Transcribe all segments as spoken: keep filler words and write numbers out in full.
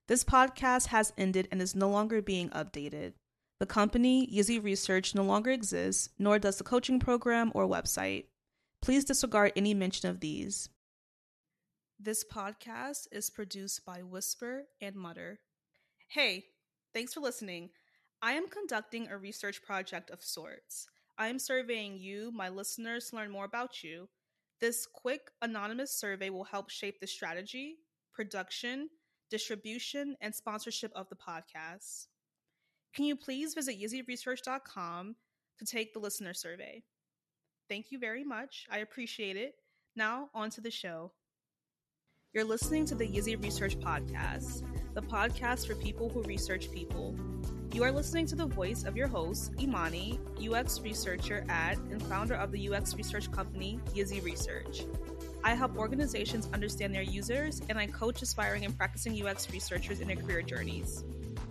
This podcast has ended and is no longer being updated. The company, Yizzy Research, no longer exists, nor does the coaching program or website. Please disregard any mention of these. This podcast is produced by Whisper and Mutter. Hey, thanks for listening. I am conducting a research project of sorts. I am surveying you, my listeners, to learn more about you. This quick, anonymous survey will help shape the strategy, production, distribution, and sponsorship of the podcast. Can you please visit yizzy research dot com to take the listener survey? Thank you very much. I appreciate it. Now, on to the show. You're listening to the Yizzy Research Podcast, the podcast for people who research people. You are listening to the voice of your host, Imani, U X researcher at and founder of the U X research company, Yizzy Research. I help organizations understand their users, and I coach aspiring and practicing U X researchers in their career journeys.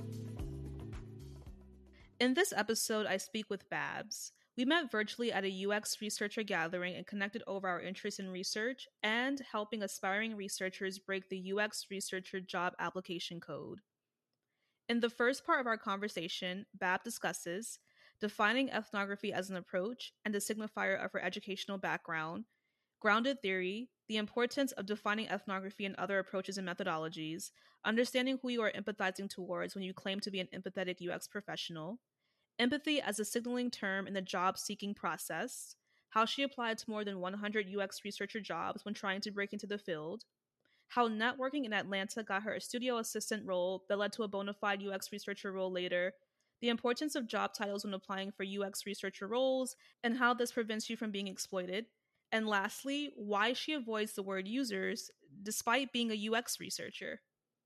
In this episode, I speak with Babs. We met virtually at a U X researcher gathering and connected over our interest in research and helping aspiring researchers break the U X researcher job application code. In the first part of our conversation, Bab discusses defining ethnography as an approach and a signifier of her educational background, grounded theory, the importance of defining ethnography and other approaches and methodologies, understanding who you are empathizing towards when you claim to be an empathetic U X professional, empathy as a signaling term in the job-seeking process, how she applied to more than one hundred U X researcher jobs when trying to break into the field, how networking in Atlanta got her a studio assistant role that led to a bona fide U X researcher role later, the importance of job titles when applying for U X researcher roles, and how this prevents you from being exploited, and lastly, why she avoids the word users despite being a U X researcher.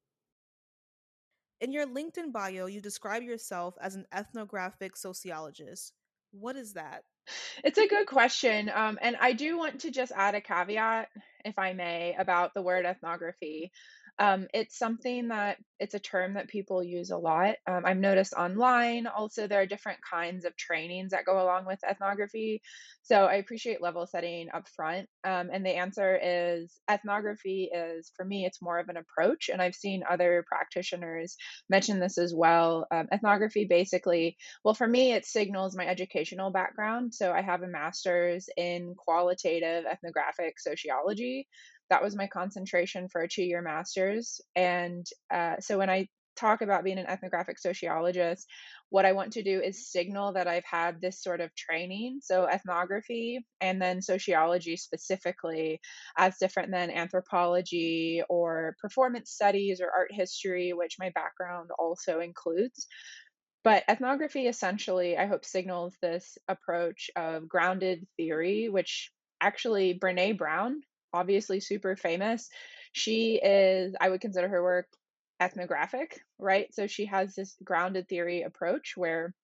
In your LinkedIn bio, you describe yourself as an ethnographic sociologist. What is that? It's a good question. Um, and I do want to just add a caveat, if I may, about the word ethnography. Um, it's something that it's a term that people use a lot. Um, I've noticed online also there are different kinds of trainings that go along with ethnography. So I appreciate level setting up front. Um, and the answer is ethnography is, for me, it's more of an approach. And I've seen other practitioners mention this as well. Um, ethnography basically, well, for me, it signals my educational background. So I have a master's in qualitative ethnographic sociology. That was my concentration for a two-year master's. And uh, so when I talk about being an ethnographic sociologist, what I want to do is signal that I've had this sort of training. So ethnography and then sociology specifically as different than anthropology or performance studies or art history, which my background also includes. But ethnography essentially, I hope, signals this approach of grounded theory, which actually Brene Brown, obviously super famous, she is, I would consider her work ethnographic, right? So she has this grounded theory approach where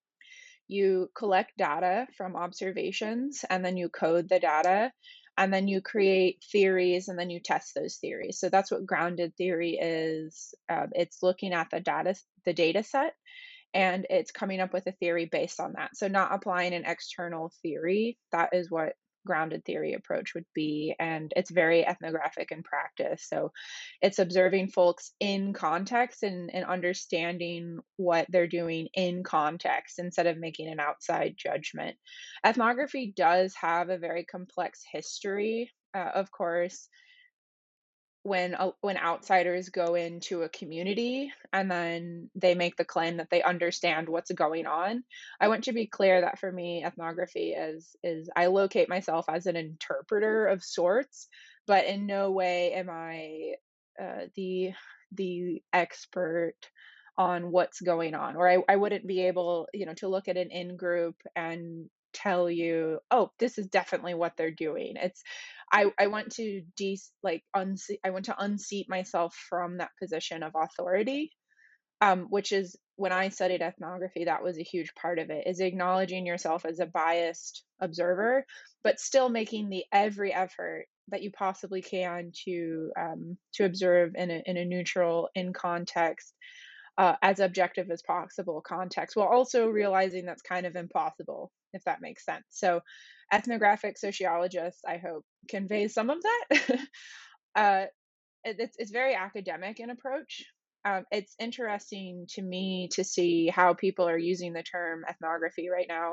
you collect data from observations and then you code the data and then you create theories and then you test those theories. So that's what grounded theory is. Um, it's looking at the data, the data set, and it's coming up with a theory based on that. So not applying an external theory. That is what grounded theory approach would be. And it's very ethnographic in practice. So it's observing folks in context and, and understanding what they're doing in context instead of making an outside judgment. Ethnography does have a very complex history, uh, of course. When uh, when outsiders go into a community and then they make the claim that they understand what's going on, I want to be clear that for me, ethnography is is I locate myself as an interpreter of sorts, but in no way am I uh, the the expert on what's going on, or I, I wouldn't be able, you know, to look at an in group and tell you, oh, this is definitely what they're doing. It's I, I want to de like unseat I want to unseat myself from that position of authority, um, which is when I studied ethnography, that was a huge part of it, is acknowledging yourself as a biased observer, but still making the every effort that you possibly can to um, to observe in a in a neutral, in context, uh, as objective as possible context, while also realizing that's kind of impossible, if that makes sense. So ethnographic sociologist, I hope, conveys some of that. uh, it's, it's very academic in approach. Um, it's interesting to me to see how people are using the term ethnography right now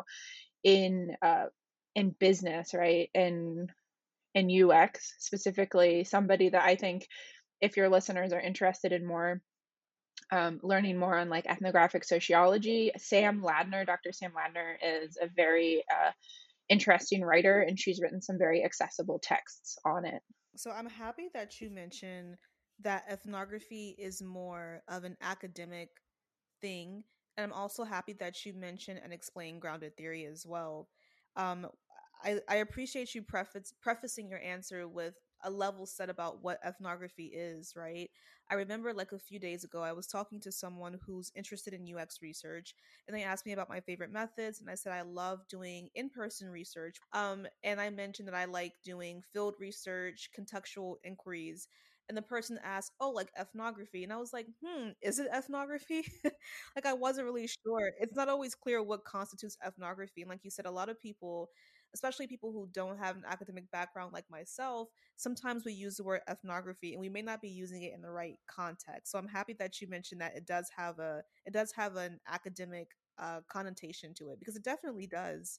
in uh, in business, right? In in U X specifically, somebody that I think if your listeners are interested in more um, learning more on like ethnographic sociology, Sam Ladner, Doctor Sam Ladner is a very uh, interesting writer, and she's written some very accessible texts on it. So I'm happy that you mentioned that ethnography is more of an academic thing. And I'm also happy that you mentioned and explained grounded theory as well. Um, I, I appreciate you preface, prefacing your answer with a level set about what ethnography is, right? I remember like a few days ago, I was talking to someone who's interested in U X research, and they asked me about my favorite methods, and I said I love doing in person research. Um, and I mentioned that I like doing field research, contextual inquiries. And the person asked, "Oh, like ethnography," and I was like, "Hmm, is it ethnography?" Like I wasn't really sure. It's not always clear what constitutes ethnography. And like you said, a lot of people, especially people who don't have an academic background like myself, sometimes we use the word ethnography and we may not be using it in the right context. So I'm happy that you mentioned that it does have a it does have an academic uh, connotation to it, because it definitely does.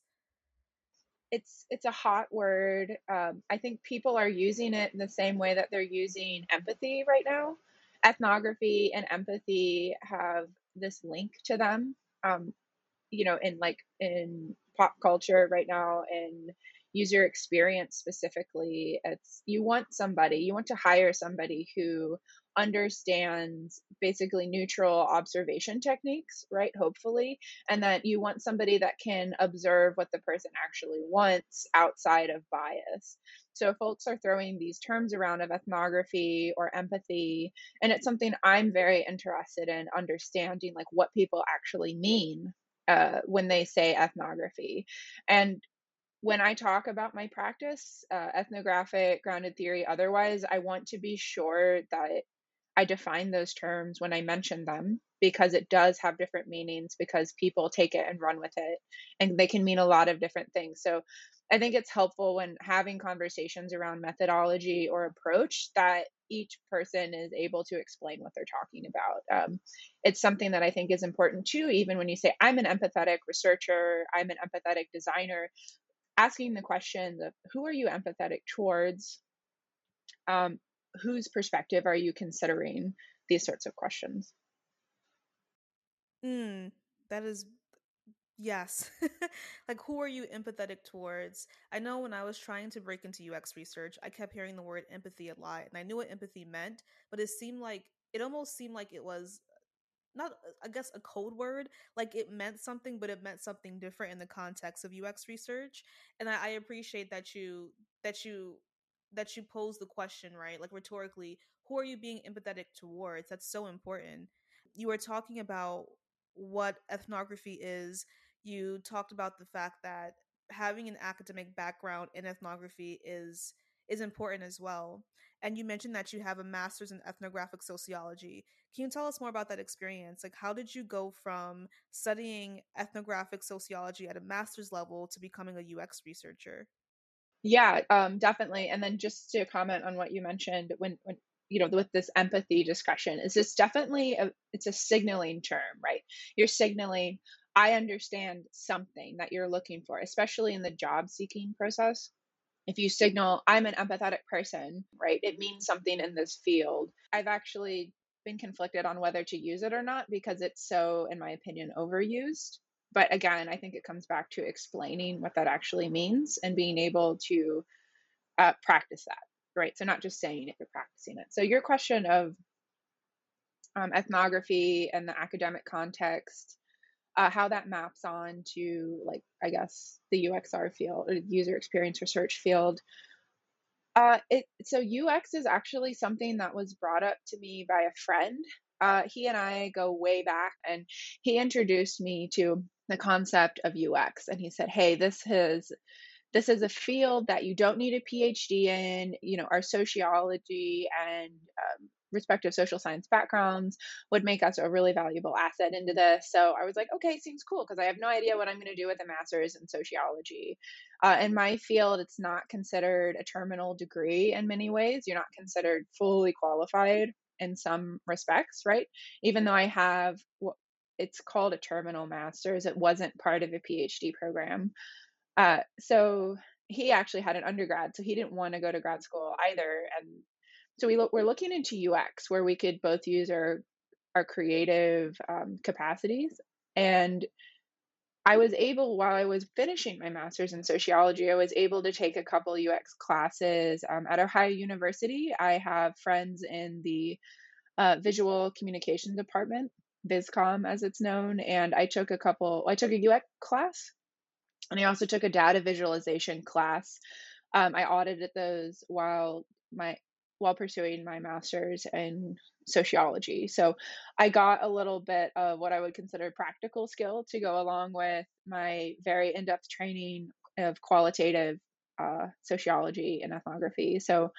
It's it's a hot word. Um, I think people are using it in the same way that they're using empathy right now. Ethnography and empathy have this link to them. Um, you know, in like in pop culture right now and user experience specifically, it's you want somebody, you want to hire somebody who understands basically neutral observation techniques, right? Hopefully, and that you want somebody that can observe what the person actually wants outside of bias. So folks are throwing these terms around of ethnography or empathy, and it's something I'm very interested in understanding, like what people actually mean uh, when they say ethnography. And when I talk about my practice, uh, ethnographic, grounded theory, otherwise, I want to be sure that I define those terms when I mention them, because it does have different meanings, because people take it and run with it and they can mean a lot of different things. So I think it's helpful when having conversations around methodology or approach that each person is able to explain what they're talking about. Um, it's something that I think is important too, even when you say, I'm an empathetic researcher, I'm an empathetic designer, asking the question of who are you empathetic towards? Um, whose perspective are you considering? These sorts of questions. Mm, that is yes. Like, who are you empathetic towards? I know when I was trying to break into U X research, I kept hearing the word empathy a lot, and I knew what empathy meant, but it seemed like it almost seemed like it was not, I guess, a code word. Like it meant something, but it meant something different in the context of U X research. And I, I appreciate that you that you that you pose the question, right, like rhetorically, who are you being empathetic towards? That's so important. You were talking about what ethnography is. You talked about the fact that having an academic background in ethnography is is important as well. And you mentioned that you have a master's in ethnographic sociology. Can you tell us more about that experience? Like, how did you go from studying ethnographic sociology at a master's level to becoming a U X researcher? Yeah, um, definitely. And then just to comment on what you mentioned when, when you know, with this empathy discussion, is this definitely a, it's a signaling term, right? You're signaling, I understand something that you're looking for, especially in the job seeking process. If you signal, I'm an empathetic person, right? It means something in this field. I've actually been conflicted on whether to use it or not because it's so, in my opinion, overused. But again, I think it comes back to explaining what that actually means and being able to uh, practice that, right? So not just saying it, but practicing it. So your question of um, ethnography and the academic context, uh, how that maps on to, like, I guess the U X R field or user experience research field. Uh, it so U X is actually something that was brought up to me by a friend. Uh, he and I go way back, and he introduced me to the concept of U X. And he said, "Hey, this is this is a field that you don't need a PhD in. You know, our sociology and um, respective social science backgrounds would make us a really valuable asset into this." So I was like, okay, seems cool, because I have no idea what I'm going to do with a master's in sociology. Uh, in my field, it's not considered a terminal degree in many ways. You're not considered fully qualified. in some respects, right? Even though I have what it's called a terminal master's, it wasn't part of a PhD program. Uh, so he actually had an undergrad, so he didn't want to go to grad school either. And so we look, we're looking into U X where we could both use our our creative um, capacities. And I was able, while I was finishing my master's in sociology, I was able to take a couple U X classes um, at Ohio University. I have friends in the uh, visual communication department, VisCom as it's known, and I took a couple, I took a U X class, and I also took a data visualization class. Um, I audited those while my while pursuing my master's in sociology. So I got a little bit of what I would consider practical skill to go along with my very in-depth training of qualitative uh, sociology and ethnography. So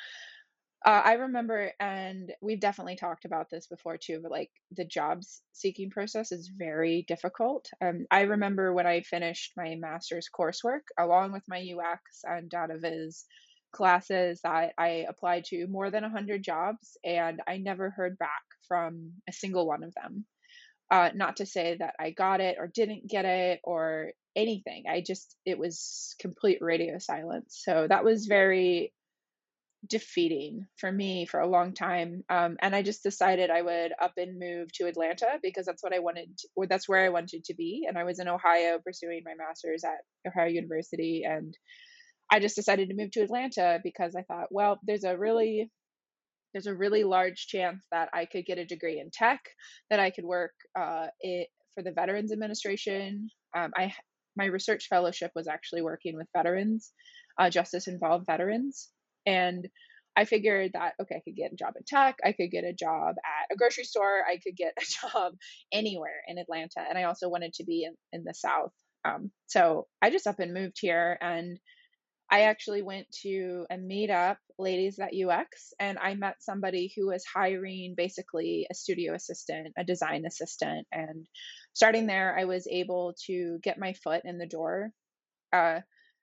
uh, I remember, and we've definitely talked about this before too, but like the jobs seeking process is very difficult. Um, I remember when I finished my master's coursework, along with my U X and data viz classes, that I applied to more than one hundred jobs, and I never heard back from a single one of them. Uh, not to say that I got it or didn't get it or anything. I just, it was complete radio silence. So that was very defeating for me for a long time. Um, and I just decided I would up and move to Atlanta because that's what I wanted, to, or that's where I wanted to be. And I was in Ohio pursuing my master's at Ohio University. And I just decided to move to Atlanta because I thought, well, there's a really there's a really large chance that I could get a degree in tech, that I could work uh, it, for the Veterans Administration. Um, I my research fellowship was actually working with veterans, uh, justice involved veterans, and I figured that okay, I could get a job in tech, I could get a job at a grocery store, I could get a job anywhere in Atlanta, and I also wanted to be in, in the South. Um, so I just up and moved here, and I actually went to a meetup, Ladies That U X, and I met somebody who was hiring basically a studio assistant, a design assistant. And starting there, I was able to get my foot in the door. Uh,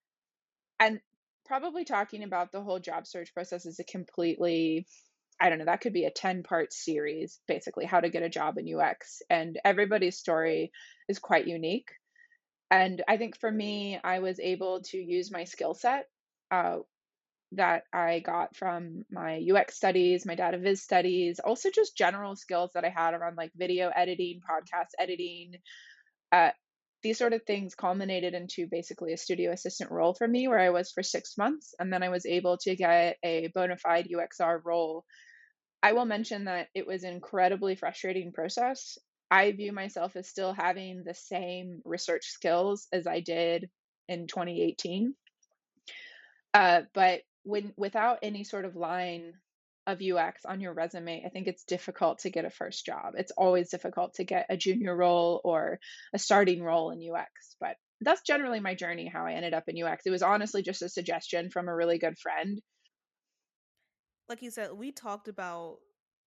and probably talking about the whole job search process is a completely, I don't know, that could be a ten part series, basically, how to get a job in U X. And everybody's story is quite unique. And I think for me, I was able to use my skill set. Uh, that I got from my U X studies, my data viz studies, also just general skills that I had around like video editing, podcast editing. Uh, these sort of things culminated into basically a studio assistant role for me where I was for six months. And then I was able to get a bona fide U X R role. I will mention that it was an incredibly frustrating process. I view myself as still having the same research skills as I did in twenty eighteen. Uh, but when without any sort of line of U X on your resume, I think it's difficult to get a first job. It's always difficult to get a junior role or a starting role in U X. But that's generally my journey, how I ended up in U X. It was honestly just a suggestion from a really good friend. Like you said, we talked about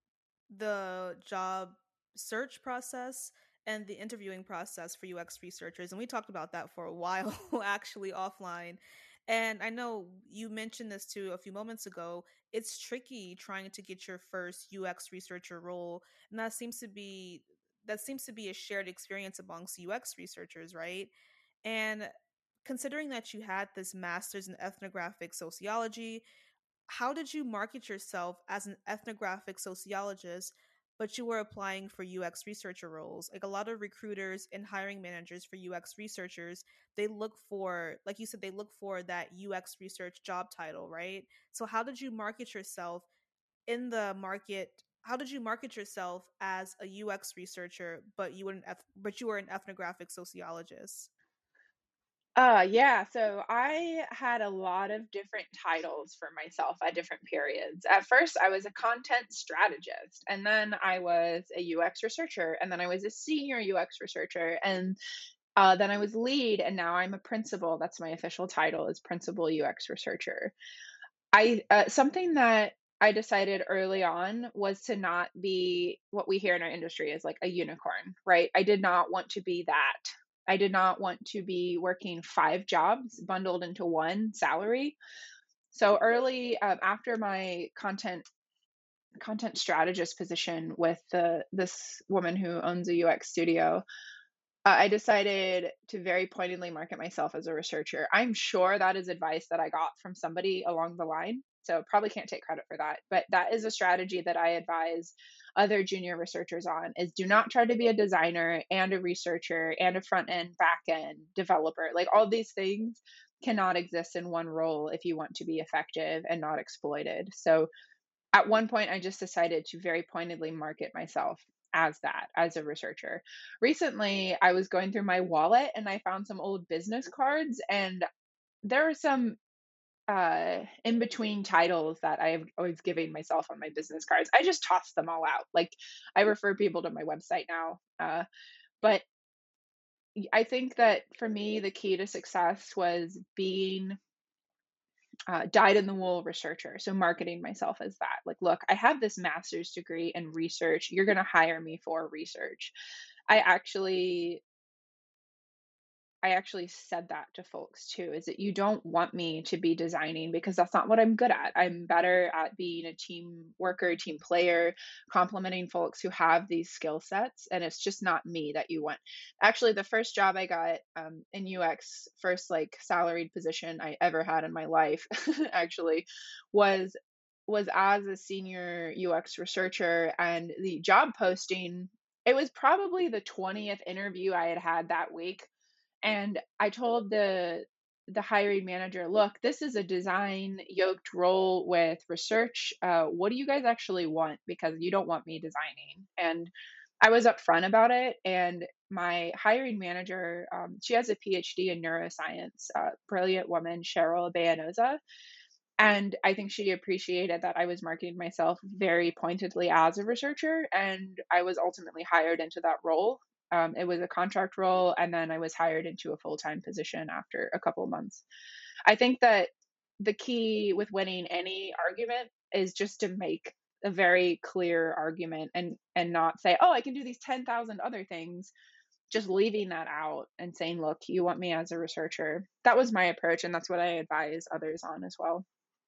the job search process and the interviewing process for U X researchers. And we talked about that for a while, actually, offline. And I know you mentioned this too a few moments ago. It's tricky trying to get your first U X researcher role. And that seems to be that seems to be a shared experience amongst U X researchers, right? And considering that you had this master's in ethnographic sociology, how did you market yourself as an ethnographic sociologist, but you were applying for U X researcher roles? Like a lot of recruiters and hiring managers for U X researchers, they look for, like you said, they look for that U X research job title, right? So how did you market yourself in the market? How did you market yourself as a U X researcher, but you were an eth- but you were an ethnographic sociologist? Uh, yeah, so I had a lot of different titles for myself at different periods. At first, I was a content strategist, and then I was a U X researcher, and then I was a senior U X researcher, and uh, then I was lead, and now I'm a principal. That's my official title, is principal U X researcher. I uh, something that I decided early on was to not be what we hear in our industry as like a unicorn, right? I did not want to be that. I did not want to be working five jobs bundled into one salary. So early um, after my content content strategist position with the this woman who owns a U X studio, uh, I decided to very pointedly market myself as a researcher. I'm sure that is advice that I got from somebody along the line, so probably can't take credit for that. But that is a strategy that I advise other junior researchers on: is do not try to be a designer and a researcher and a front end, back end developer. Like, all these things cannot exist in one role if you want to be effective and not exploited. So at one point, I just decided to very pointedly market myself as that, as a researcher. Recently, I was going through my wallet and I found some old business cards, and there are some uh in between titles that I have always giving myself on my business cards. I just tossed them all out. Like, I refer people to my website now. Uh but I think that for me, the key to success was being uh, dyed in the wool researcher. So marketing myself as that. Like, look, I have this master's degree in research. You're going to hire me for research. I actually I actually said that to folks too, is that you don't want me to be designing because that's not what I'm good at. I'm better at being a team worker, team player, complementing folks who have these skill sets. And it's just not me that you want. Actually, the first job I got um, in U X, first like salaried position I ever had in my life, actually, was was as a senior U X researcher. And the job posting, it was probably the twentieth interview I had had that week, and I told the the hiring manager, look, this is a design yoked role with research. Uh, what do you guys actually want? Because you don't want me designing. And I was upfront about it. And my hiring manager, um, she has a PhD in neuroscience, uh, brilliant woman, Cheryl Bayanoza. And I think she appreciated that I was marketing myself very pointedly as a researcher. And I was ultimately hired into that role. Um, it was a contract role, and then I was hired into a full time position after a couple of months. I think that the key with winning any argument is just to make a very clear argument, and and not say, oh, I can do these ten thousand other things, just leaving that out and saying, look, you want me as a researcher. That was my approach, and that's what I advise others on as well.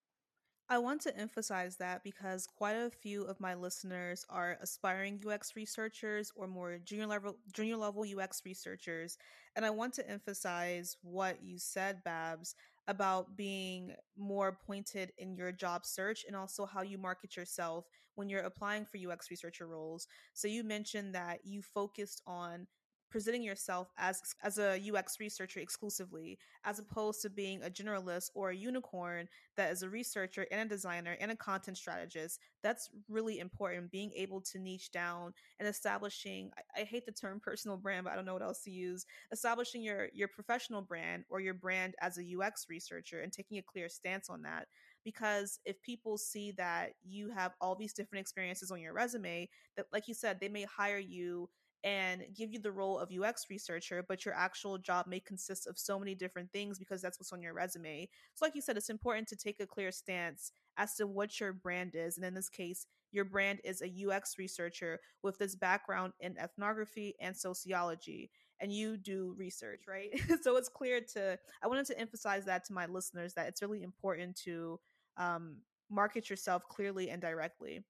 I want to emphasize that because quite a few of my listeners are aspiring U X researchers or more junior level junior level U X researchers, and I want to emphasize what you said, Babs, about being more pointed in your job search and also how you market yourself when you're applying for U X researcher roles. So you mentioned that you focused on presenting yourself as as a U X researcher exclusively, as opposed to being a generalist or a unicorn that is a researcher and a designer and a content strategist. That's really important, being able to niche down and establishing, I, I hate the term personal brand, but I don't know what else to use, establishing your your professional brand or your brand as a U X researcher and taking a clear stance on that. Because if people see that you have all these different experiences on your resume, that, like you said, they may hire you and give you the role of U X researcher, but your actual job may consist of so many different things because that's what's on your resume. So, like you said, it's important to take a clear stance as to what your brand is. And in this case, your brand is a U X researcher with this background in ethnography and sociology, and you do research, right? So it's clear to, I wanted to emphasize that to my listeners, that it's really important to um, market yourself clearly and directly.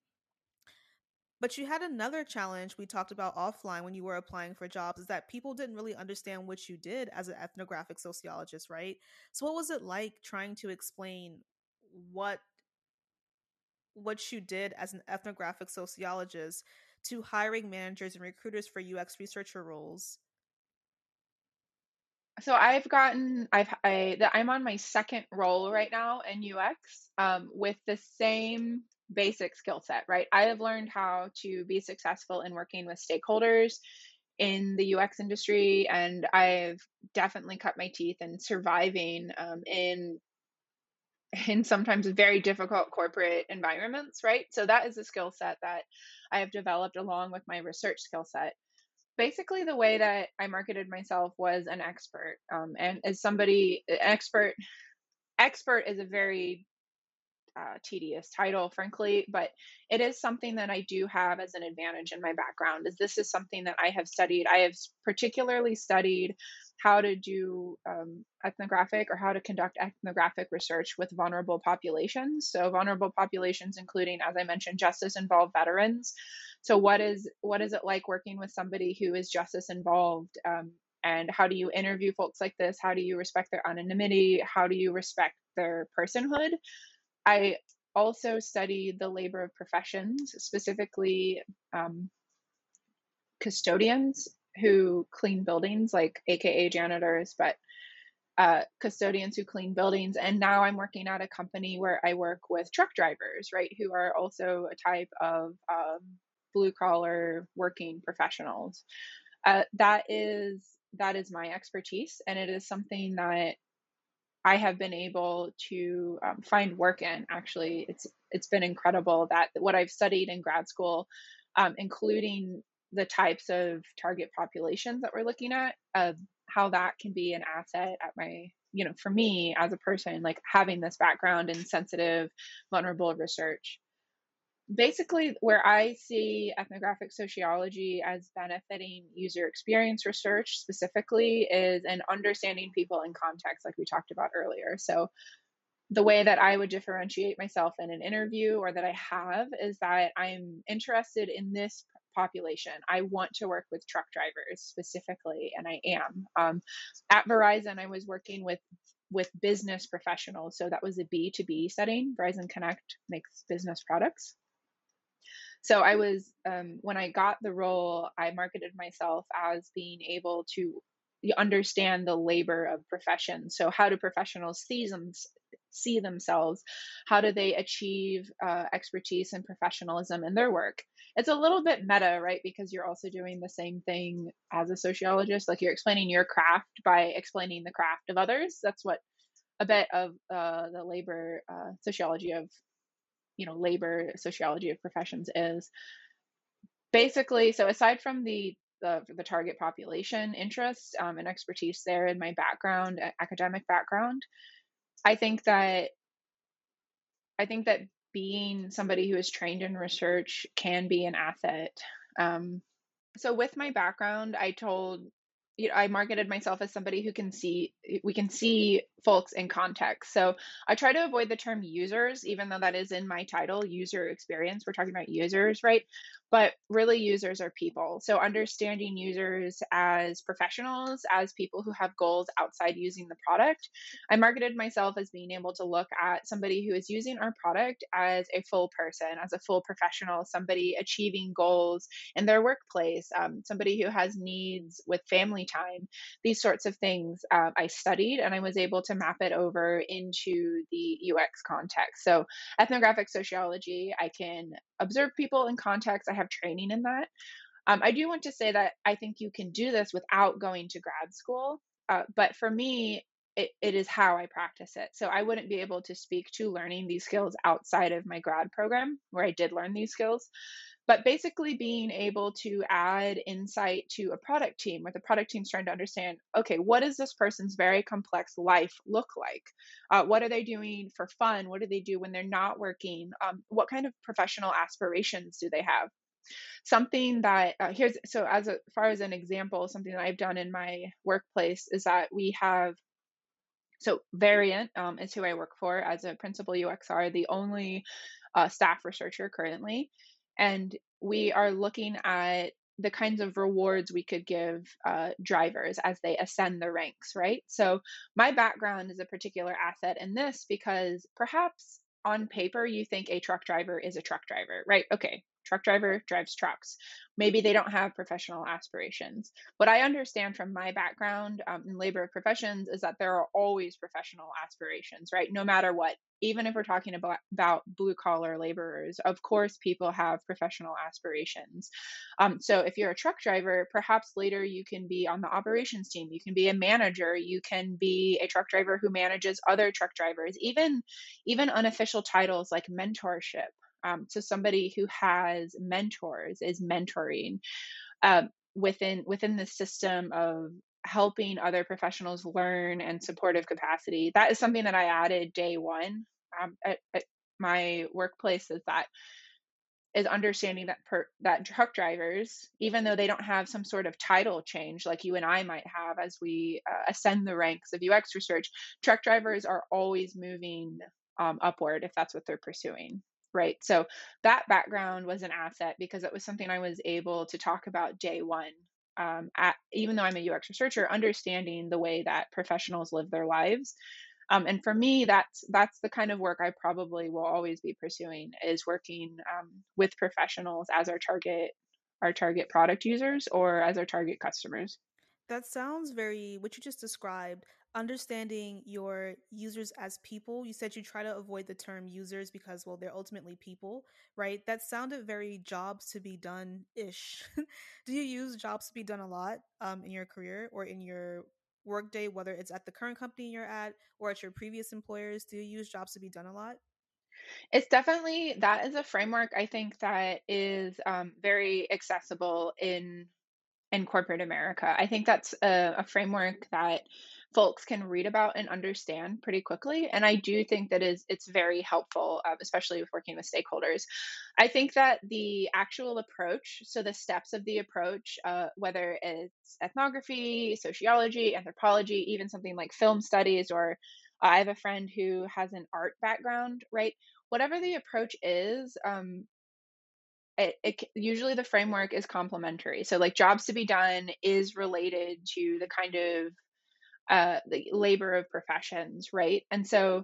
But you had another challenge we talked about offline when you were applying for jobs, is that people didn't really understand what you did as an ethnographic sociologist, right? So what was it like trying to explain what what you did as an ethnographic sociologist to hiring managers and recruiters for U X researcher roles? So I've gotten I've I that I'm on my second role right now in U X, um, with the same basic skill set, right? I have learned how to be successful in working with stakeholders in the U X industry, and I've definitely cut my teeth in surviving um, in in sometimes very difficult corporate environments, right? So that is a skill set that I have developed along with my research skill set. Basically, the way that I marketed myself was an expert, um, and as somebody expert expert is a very uh, tedious title, frankly, but it is something that I do have as an advantage in my background. Is this is something that I have studied. I have particularly studied how to do um, ethnographic or how to conduct ethnographic research with vulnerable populations. So vulnerable populations, including, as I mentioned, justice involved veterans. So what is what is it like working with somebody who is justice involved? Um, and how do you interview folks like this? How do you respect their anonymity? How do you respect their personhood? I also studied the labor of professions, specifically um, custodians who clean buildings, like A K A janitors, but uh, custodians who clean buildings. And now I'm working at a company where I work with truck drivers, right, who are also a type of um, blue collar working professionals. Uh, that is that is my expertise, and it is something that I have been able to um, find work in. Actually, it's it's been incredible that what I've studied in grad school, um, including the types of target populations that we're looking at, uh, how that can be an asset at my, you know, for me as a person, like having this background in sensitive, vulnerable research. Basically, where I see ethnographic sociology as benefiting user experience research specifically is in understanding people in context, like we talked about earlier. So the way that I would differentiate myself in an interview, or that I have, is that I'm interested in this population. I want to work with truck drivers specifically, and I am. Um, at Verizon, I was working with with business professionals. So that was a B two B setting. Verizon Connect makes business products. So I was, um, when I got the role, I marketed myself as being able to understand the labor of professions. So how do professionals see them, see themselves? How do they achieve uh, expertise and professionalism in their work? It's a little bit meta, right? Because you're also doing the same thing as a sociologist. Like you're explaining your craft by explaining the craft of others. That's what a bit of uh, the labor uh, sociology of you know labor sociology of professions is basically. So aside from the the, the target population interest um, and expertise there in my background, academic background, i think that i think that being somebody who is trained in research can be an asset. um, so with my background, I told you know, I marketed myself as somebody who can see we can see folks in context. So I try to avoid the term users, even though that is in my title, user experience. We're talking about users, right? But really users are people. So understanding users as professionals, as people who have goals outside using the product. I marketed myself as being able to look at somebody who is using our product as a full person, as a full professional, somebody achieving goals in their workplace, um, somebody who has needs with family time, these sorts of things. Uh, I studied, and I was able to map it over into the U X context. So ethnographic sociology, I can observe people in context. I have training in that. Um, I do want to say that I think you can do this without going to grad school. Uh, but for me, it, it is how I practice it. So I wouldn't be able to speak to learning these skills outside of my grad program where I did learn these skills. But basically being able to add insight to a product team, where the product team's trying to understand, okay, what does this person's very complex life look like? Uh, what are they doing for fun? What do they do when they're not working? Um, what kind of professional aspirations do they have? Something that uh, here's so as a, far as an example, something that I've done in my workplace is that we have so Variant um, is who I work for as a principal U X R, the only uh, staff researcher currently. And we are looking at the kinds of rewards we could give uh, drivers as they ascend the ranks, right? So my background is a particular asset in this because perhaps on paper you think a truck driver is a truck driver, right? Okay, truck driver drives trucks. Maybe they don't have professional aspirations. What I understand from my background um, in labor of professions is that there are always professional aspirations, right? No matter what. Even if we're talking about, about blue collar laborers, of course, people have professional aspirations. Um, so if you're a truck driver, perhaps later you can be on the operations team, you can be a manager, you can be a truck driver who manages other truck drivers, even, even unofficial titles like mentorship. Um, so somebody who has mentors is mentoring uh, within within the system of helping other professionals learn and supportive capacity. That is something that I added day one um, at, at my workplace is that is understanding that per, that truck drivers, even though they don't have some sort of title change like you and I might have as we uh, ascend the ranks of U X research, truck drivers are always moving um, upward if that's what they're pursuing. Right. So that background was an asset because it was something I was able to talk about day one. Um, at, even though I'm a U X researcher, understanding the way that professionals live their lives, um, and for me, that's that's the kind of work I probably will always be pursuing is working um, with professionals as our target our target product users or as our target customers. That sounds very, what you just described, understanding your users as people. You said you try to avoid the term users because, well, they're ultimately people, right? That sounded very jobs to be done ish. Do you use jobs to be done a lot um, in your career or in your workday, whether it's at the current company you're at or at your previous employers? Do you use jobs to be done a lot? It's definitely that is a framework I think that is um, very accessible in in corporate America. I think that's a, a framework that folks can read about and understand pretty quickly, and I do think that is it's very helpful, um, especially with working with stakeholders. I think that the actual approach, so the steps of the approach, uh, whether it's ethnography, sociology, anthropology, even something like film studies, or uh, I have a friend who has an art background, right? Whatever the approach is, um, it, it usually the framework is complementary. So like jobs to be done is related to the kind of uh the labor of professions, right? And so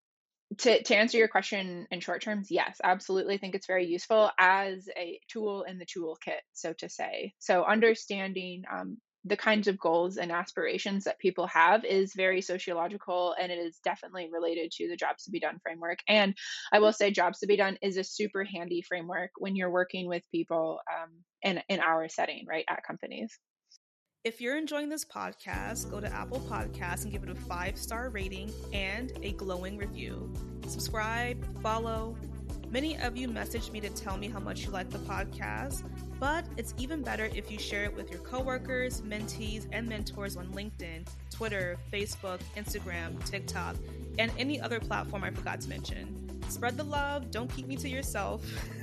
to to answer your question in short terms, yes, absolutely. I think it's very useful as a tool in the toolkit, so to say. So understanding um, the kinds of goals and aspirations that people have is very sociological, and it is definitely related to the jobs to be done framework. And I will say, jobs to be done is a super handy framework when you're working with people um, in in our setting, right, at companies. If you're enjoying this podcast, go to Apple Podcasts and give it a five star rating and a glowing review. Subscribe, follow. Many of you messaged me to tell me how much you like the podcast, but it's even better if you share it with your coworkers, mentees, and mentors on LinkedIn, Twitter, Facebook, Instagram, TikTok, and any other platform I forgot to mention. Spread the love, don't keep me to yourself.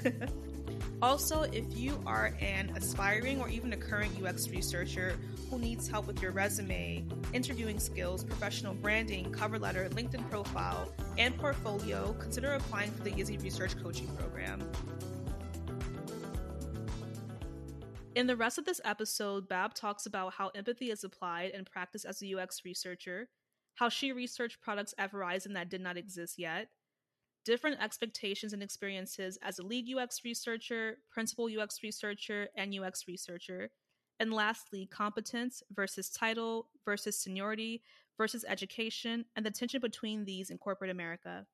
Also, if you are an aspiring or even a current U X researcher who needs help with your resume, interviewing skills, professional branding, cover letter, LinkedIn profile, and portfolio, consider applying for the Yizzy Research Coaching Program. In the rest of this episode, Bab talks about how empathy is applied and practiced as a U X researcher, how she researched products at Verizon that did not exist yet, different expectations and experiences as a lead U X researcher, principal U X researcher, and U X researcher. And lastly, competence versus title versus seniority versus education, and the tension between these in corporate America.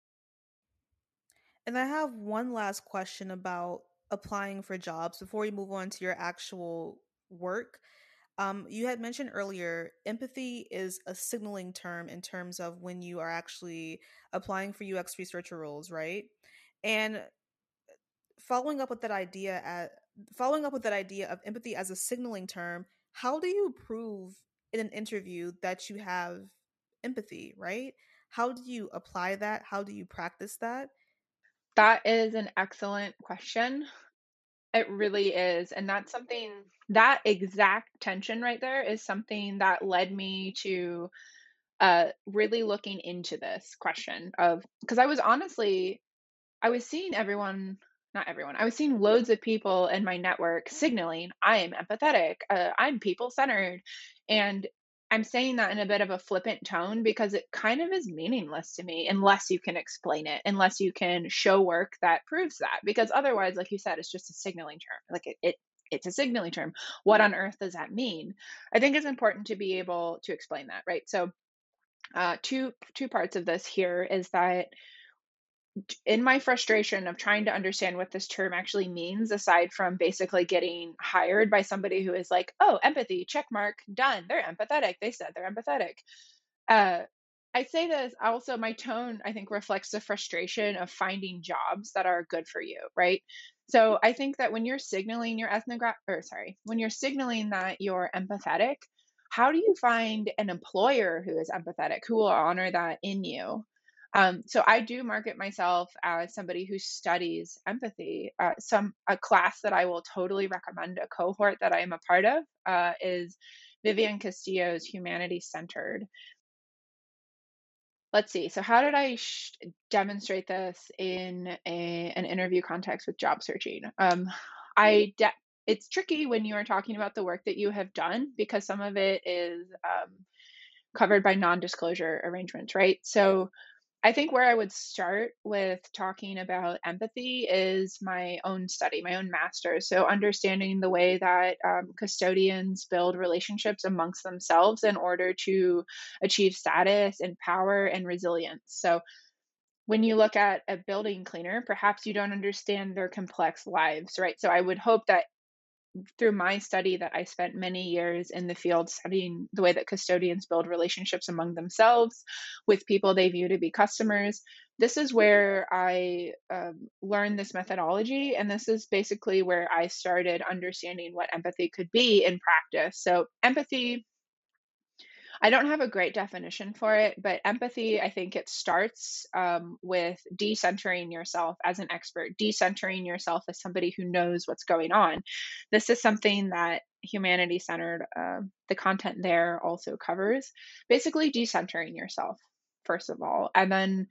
And I have one last question about applying for jobs before we move on to your actual work. Um, you had mentioned earlier, empathy is a signaling term in terms of when you are actually applying for U X researcher roles, right? And following up with that idea at following up with that idea of empathy as a signaling term, how do you prove in an interview that you have empathy, right? How do you apply that? How do you practice that? That is an excellent question. It really is. And that's something, that exact tension right there is something that led me to uh, really looking into this question of, because I was honestly, I was seeing everyone, not everyone, I was seeing loads of people in my network signaling, I am empathetic, uh, I'm people centered. And I'm saying that in a bit of a flippant tone because it kind of is meaningless to me unless you can explain it, unless you can show work that proves that. Because otherwise, like you said, it's just a signaling term. Like it, it it's a signaling term. What on earth does that mean? I think it's important to be able to explain that, right? So, uh, two two parts of this here is that in my frustration of trying to understand what this term actually means, aside from basically getting hired by somebody who is like, oh, empathy, check mark, done. They're empathetic. They said they're empathetic. Uh, I say this also, my tone, I think, reflects the frustration of finding jobs that are good for you, right? So I think that when you're signaling your ethnograph, or sorry, when you're signaling that you're empathetic, how do you find an employer who is empathetic, who will honor that in you? Um, so I do market myself as somebody who studies empathy. Uh, some a class that I will totally recommend, a cohort that I am a part of, uh, is Vivian Castillo's Humanity Centered. Let's see. So how did I sh- demonstrate this in a, an interview context with job searching? Um, I de- it's tricky when you are talking about the work that you have done because some of it is um, covered by non-disclosure arrangements, right? So I think where I would start with talking about empathy is my own study, my own master's. So, understanding the way that um, custodians build relationships amongst themselves in order to achieve status and power and resilience. So, when you look at a building cleaner, perhaps you don't understand their complex lives, right? So, I would hope that through my study that I spent many years in the field studying the way that custodians build relationships among themselves with people they view to be customers. This is where I um, learned this methodology, and this is basically where I started understanding what empathy could be in practice. So, empathy, I don't have a great definition for it, but empathy, I think it starts um, with decentering yourself as an expert, decentering yourself as somebody who knows what's going on. This is something that humanity centered, uh, the content there also covers. Basically, decentering yourself, first of all, and then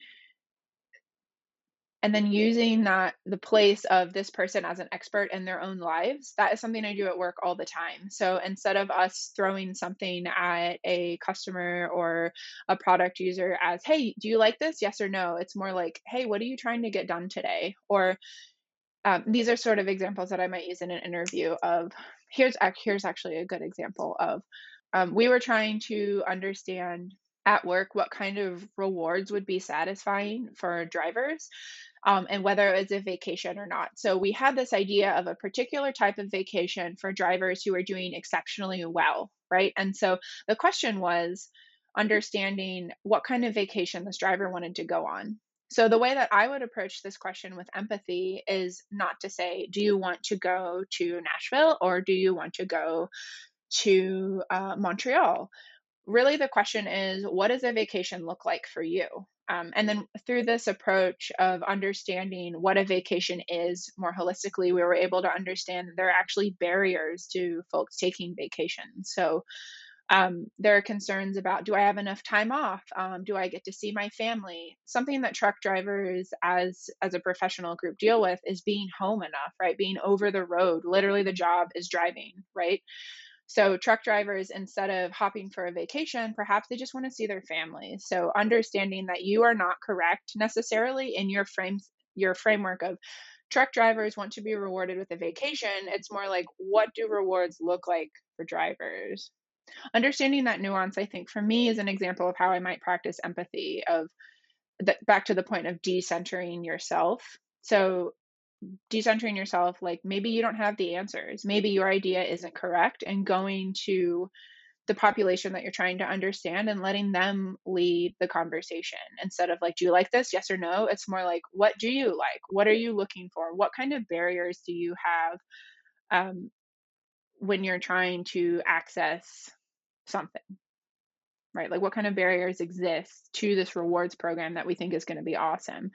and then using that the place of this person as an expert in their own lives. That is something I do at work all the time. So instead of us throwing something at a customer or a product user as, hey, do you like this, yes or no, it's more like, hey, what are you trying to get done today? Or um, these are sort of examples that I might use in an interview of, here's here's actually a good example of, um, we were trying to understand at work what kind of rewards would be satisfying for drivers, um, and whether it was a vacation or not. So we had this idea of a particular type of vacation for drivers who are doing exceptionally well, right? And so the question was understanding what kind of vacation this driver wanted to go on. So the way that I would approach this question with empathy is not to say, do you want to go to Nashville or do you want to go to uh, Montreal? Really, the question is, what does a vacation look like for you? Um, and then through this approach of understanding what a vacation is more holistically, we were able to understand that there are actually barriers to folks taking vacations. So um, there are concerns about, do I have enough time off? Um, do I get to see my family? Something that truck drivers as as a professional group deal with is being home enough, right? Being over the road. Literally the job is driving, right? So truck drivers, instead of hopping for a vacation, perhaps they just want to see their families. So understanding that you are not correct necessarily in your frames your framework of truck drivers want to be rewarded with a vacation. It's more like, what do rewards look like for drivers? Understanding that nuance, I think, for me is an example of how I might practice empathy of the, back to the point of decentering yourself. So decentering yourself, like maybe you don't have the answers, maybe your idea isn't correct, and going to the population that you're trying to understand and letting them lead the conversation instead of like, do you like this, yes or no. It's more like, what do you like, what are you looking for, what kind of barriers do you have um, when you're trying to access something, right? Like what kind of barriers exist to this rewards program that we think is going to be awesome.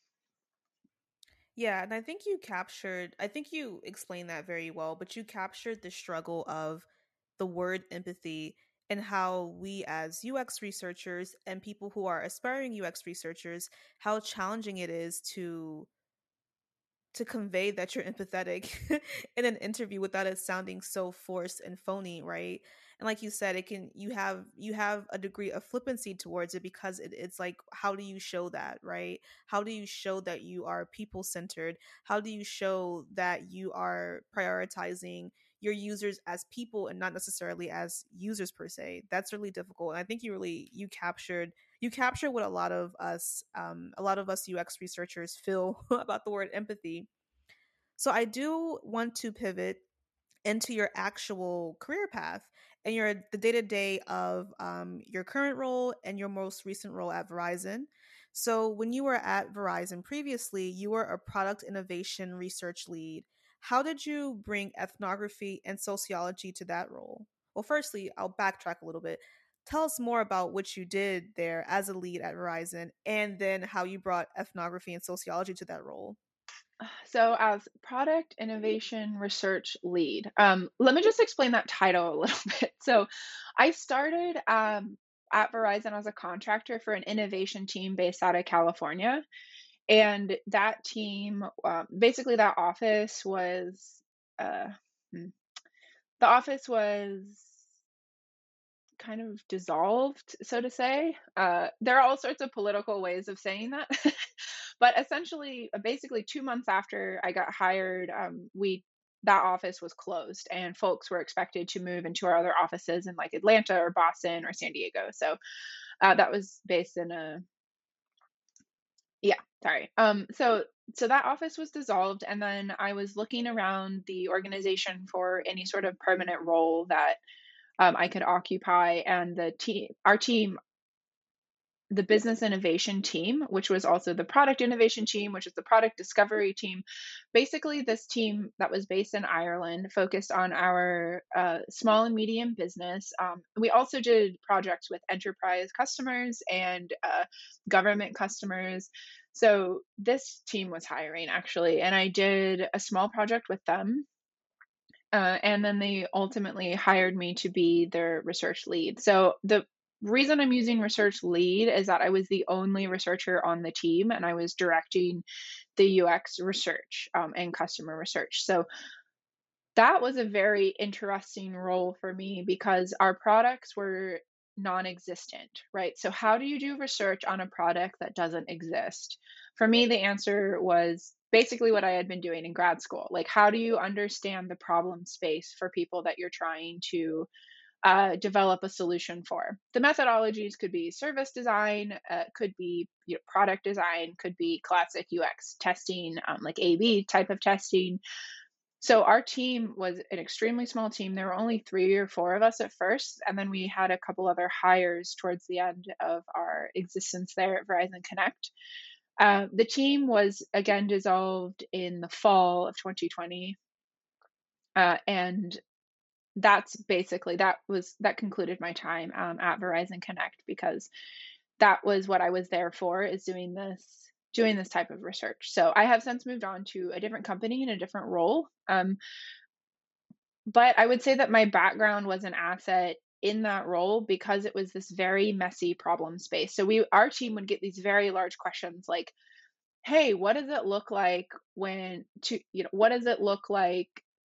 Yeah, and I think you captured, I think you explained that very well, but you captured the struggle of the word empathy and how we as U X researchers and people who are aspiring U X researchers, how challenging it is to to convey that you're empathetic in an interview without it sounding so forced and phony, right? And like you said, it can you have you have a degree of flippancy towards it because it, it's like, how do you show that, right? How do you show that you are people centered? How do you show that you are prioritizing your users as people and not necessarily as users per se? That's really difficult. And I think you really you captured you capture what a lot of us um, a lot of us U X researchers feel about the word empathy. So I do want to pivot into your actual career path and your the day to day of um, your current role and your most recent role at Verizon. So when you were at Verizon previously, you were a product innovation research lead. How did you bring ethnography and sociology to that role? Well, firstly, I'll backtrack a little bit. Tell us more about what you did there as a lead at Verizon, and then how you brought ethnography and sociology to that role. So, as product innovation research lead, um, let me just explain that title a little bit. So, I started um, at Verizon as a contractor for an innovation team based out of California. And that team, um, basically, that office was, uh, hmm, the office was kind of dissolved, so to say. Uh, there are all sorts of political ways of saying that. But essentially, uh, basically, two months after I got hired, um, we that office was closed, and folks were expected to move into our other offices in like Atlanta or Boston or San Diego. So uh, that was based in a yeah, sorry. Um, so so that office was dissolved, and then I was looking around the organization for any sort of permanent role that um, I could occupy, and the team, our team, the business innovation team, which was also the product innovation team, which is the product discovery team. Basically, this team that was based in Ireland focused on our uh, small and medium business. Um, we also did projects with enterprise customers and uh, government customers. So this team was hiring actually, and I did a small project with them. Uh, and then they ultimately hired me to be their research lead. So the reason I'm using research lead is that I was the only researcher on the team and I was directing the U X research um, and customer research. So that was a very interesting role for me because our products were non-existent, right? So how do you do research on a product that doesn't exist? For me, the answer was basically what I had been doing in grad school. Like, how do you understand the problem space for people that you're trying to uh, develop a solution for? The methodologies could be service design, uh, could be you know, product design, could be classic U X testing, um, like A B type of testing. So our team was an extremely small team. There were only three or four of us at first, and then we had a couple other hires towards the end of our existence there at Verizon Connect. Uh, the team was again dissolved in the fall of twenty twenty, uh, and that's basically that was that concluded my time um, at Verizon Connect because that was what I was there for, is doing this doing this type of research. So I have since moved on to a different company in a different role. Um, but I would say that my background was an asset in that role because it was this very messy problem space. So we our team would get these very large questions like, "Hey, what does it look like when to, you know, what does it look like?"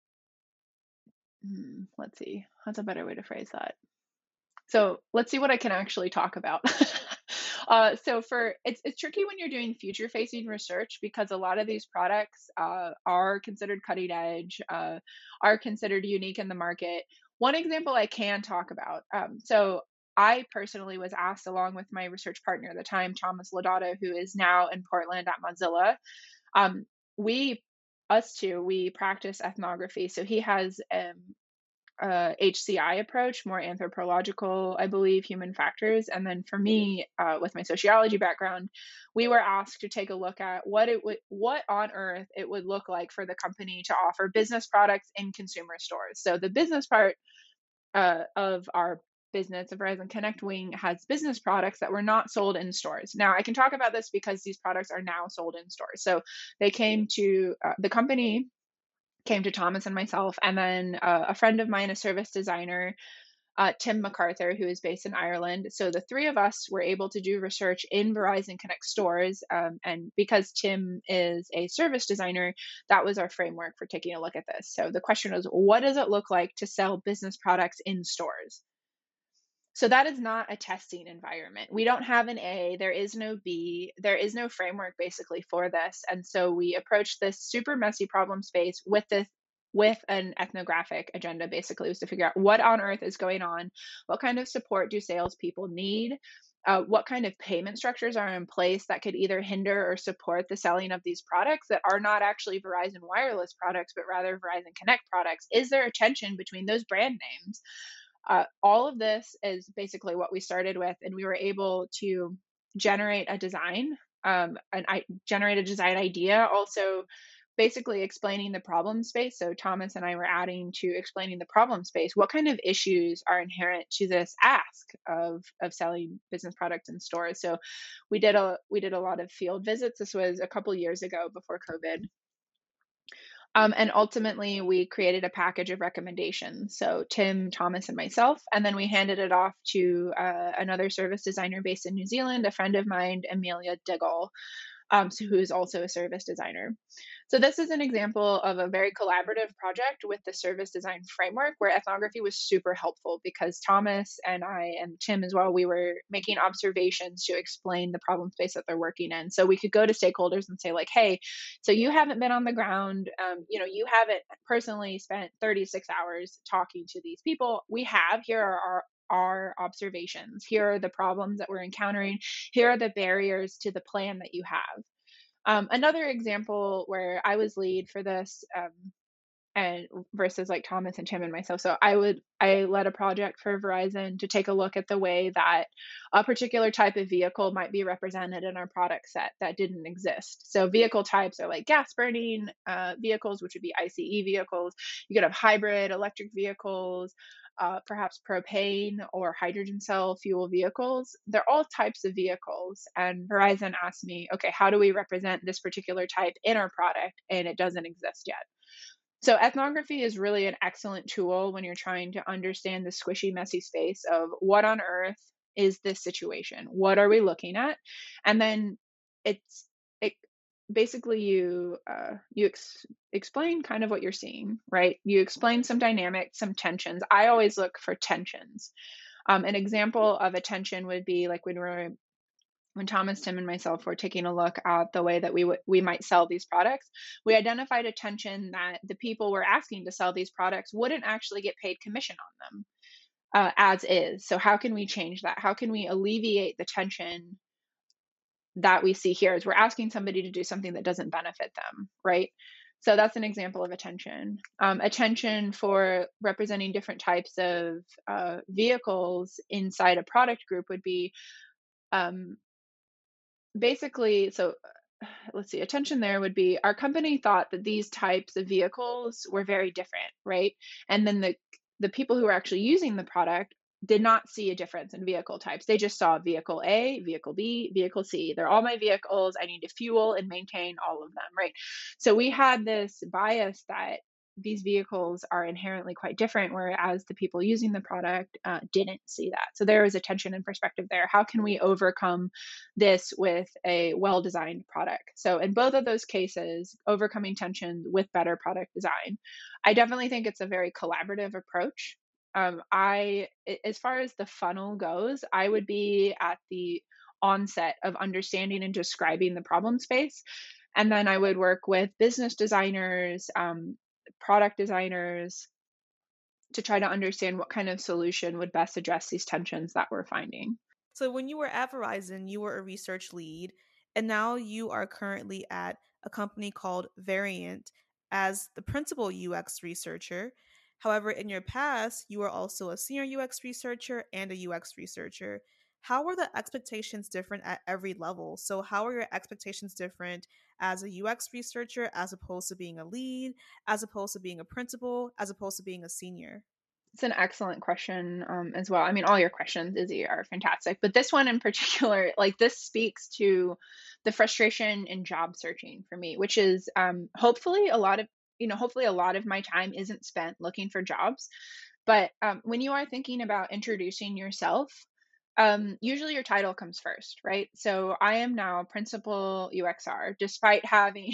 Hmm, let's see. That's a better way to phrase that. So let's see what I can actually talk about. uh, so for it's it's tricky when you're doing future facing research because a lot of these products uh, are considered cutting edge, uh, are considered unique in the market. One example I can talk about. Um, so I personally was asked, along with my research partner at the time, Thomas Lodato, who is now in Portland at Mozilla. Um, we us two we practice ethnography. So he has um, uh, H C I approach, more anthropological, I believe, human factors. And then for me, uh, with my sociology background, we were asked to take a look at what it would, what on earth it would look like for the company to offer business products in consumer stores. So the business part uh, of our business, the Verizon Connect wing, has business products that were not sold in stores. Now, I can talk about this because these products are now sold in stores. So they came to uh, the company came to Thomas and myself, and then uh, a friend of mine, a service designer, uh, Tim MacArthur, who is based in Ireland. So the three of us were able to do research in Verizon Connect stores. Um, and because Tim is a service designer, that was our framework for taking a look at this. So the question was, what does it look like to sell business products in stores? So that is not a testing environment. We don't have an A, there is no B, there is no framework basically for this. And so we approached this super messy problem space with this with an ethnographic agenda, basically, was to figure out what on earth is going on, what kind of support do salespeople need, uh, what kind of payment structures are in place that could either hinder or support the selling of these products that are not actually Verizon Wireless products, but rather Verizon Connect products. Is there a tension between those brand names? Uh, all of this is basically what we started with, and we were able to generate a design, um, and I generate a design idea. Also, basically explaining the problem space. So Thomas and I were adding to explaining the problem space. What kind of issues are inherent to this ask of of selling business products in stores? So we did a we did a lot of field visits. This was a couple years ago before COVID. Um, and ultimately, we created a package of recommendations. So Tim, Thomas, and myself, and then we handed it off to uh, another service designer based in New Zealand, a friend of mine, Amelia Diggle, um, so who is also a service designer. So this is an example of a very collaborative project with the service design framework where ethnography was super helpful because Thomas and I and Tim as well, we were making observations to explain the problem space that they're working in. So we could go to stakeholders and say like, hey, so you haven't been on the ground, um, you know, you haven't personally spent thirty-six hours talking to these people. We have, here are our our observations. Here are the problems that we're encountering. Here are the barriers to the plan that you have. Um, another example where I was lead for this, um, and versus like Thomas and Tim and myself. So I would I led a project for Verizon to take a look at the way that a particular type of vehicle might be represented in our product set that didn't exist. So vehicle types are like gas burning uh, vehicles, which would be ICE vehicles. You could have hybrid electric vehicles, uh, perhaps propane or hydrogen cell fuel vehicles. They're all types of vehicles. And Verizon asked me, okay, how do we represent this particular type in our product? And it doesn't exist yet. So ethnography is really an excellent tool when you're trying to understand the squishy, messy space of what on earth is this situation? What are we looking at? And then it's it basically you uh, you ex- explain kind of what you're seeing, right? You explain some dynamics, some tensions. I always look for tensions. Um, an example of a tension would be like when we're when Thomas, Tim, and myself were taking a look at the way that we w- we might sell these products, we identified a tension that the people we're asking to sell these products wouldn't actually get paid commission on them uh, as is. So how can we change that? How can we alleviate the tension that we see here? Is we're asking somebody to do something that doesn't benefit them, right? So that's an example of attention. Um, attention for representing different types of uh, vehicles inside a product group would be um, basically, so uh, let's see, attention there would be our company thought that these types of vehicles were very different, right? And then the the people who were actually using the product did not see a difference in vehicle types. They just saw vehicle A, vehicle B, vehicle C. They're all my vehicles. I need to fuel and maintain all of them, right? So we had this bias that these vehicles are inherently quite different, whereas the people using the product uh, didn't see that. So there is a tension and perspective there. How can we overcome this with a well-designed product? So in both of those cases, overcoming tension with better product design. I definitely think it's a very collaborative approach. Um, I, as far as the funnel goes, I would be at the onset of understanding and describing the problem space. And then I would work with business designers, um, product designers to try to understand what kind of solution would best address these tensions that we're finding. So when you were at Verizon, you were a research lead, and now you are currently at a company called Variant as the principal U X researcher. However, in your past, you were also a senior U X researcher and a U X researcher. How are the expectations different at every level? So how are your expectations different as a U X researcher as opposed to being a lead, as opposed to being a principal, as opposed to being a senior? It's an excellent question um, as well. I mean, all your questions, Izzy, are fantastic, but this one in particular, like this speaks to the frustration in job searching for me, which is um, hopefully a lot of, you know, hopefully a lot of my time isn't spent looking for jobs. But um, when you are thinking about introducing yourself, um, usually your title comes first, right? So I am now principal U X R, despite having,